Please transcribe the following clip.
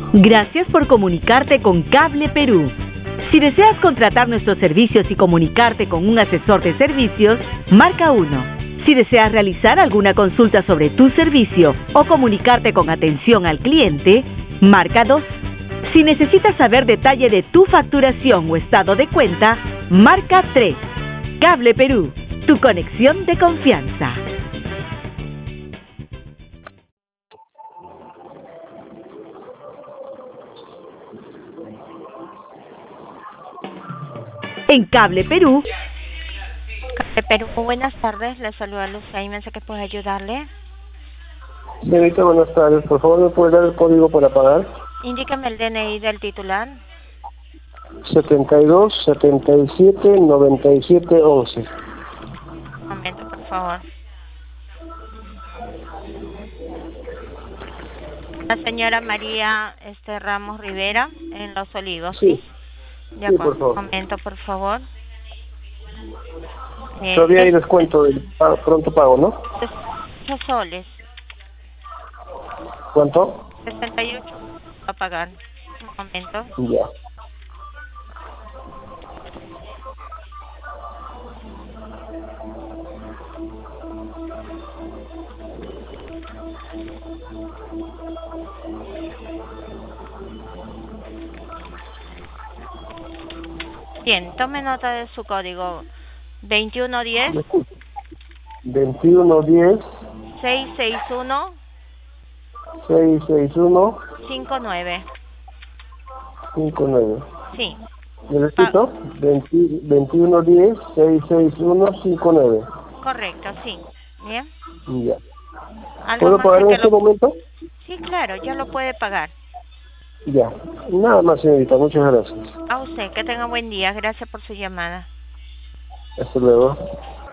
Gracias por comunicarte con Cable Perú. Si deseas contratar nuestros servicios y comunicarte con un asesor de servicios, marca 1. Si deseas realizar alguna consulta sobre tu servicio o comunicarte con atención al cliente, marca 2. Si necesitas saber detalle de tu facturación o estado de cuenta, marca 3. Cable Perú, tu conexión de confianza. En Cable Perú. Cable Perú, buenas tardes. Le saluda Lucía y me sé que puede ayudarle. Señorita, buenas tardes. Por favor, ¿me puede dar el código para pagar? Indíqueme el DNI del titular. 72 77 97 11. Un momento, por favor. La señora María Ramos Rivera, en Los Olivos, ¿sí? De Sí, acuerdo. por favor. Un momento, por favor. Todavía hay descuento del pronto pago, ¿no? 8 soles. ¿Cuánto? 68 a pagar. Un momento. Ya. Bien, tome nota de su código. 2110 2110 661 661 59. 59. Sí. ¿Le repito? 2110 661 59. Correcto, sí. Bien. Ya. ¿Algo ¿Puedo más pagar en que este momento? Sí, claro, ya lo puede pagar. Ya. Nada más, señorita. Muchas gracias. A usted, que tenga buen día. Gracias por su llamada. Hasta luego.